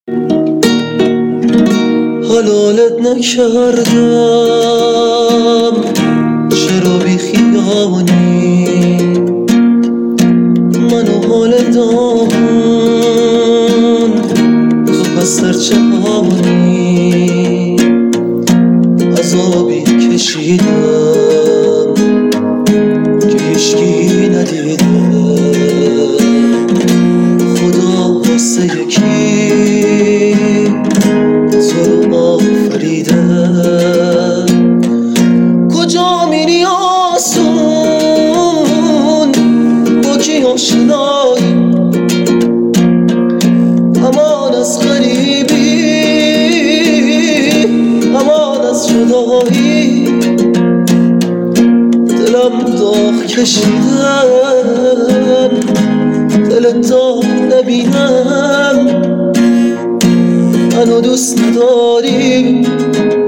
حلالت نکردم چرا بی خیانی، منو حال دامون تو پس در جهانی. عذابی کشیدم که هیچکی ندیده، خدا واسه یکی تو رو آفریده. کجا میری آسون با کی آشنایی، امان از غریبی امان از جدایی. دلم داغ کشیدم دلت داغ نبینم، منو دوست نداری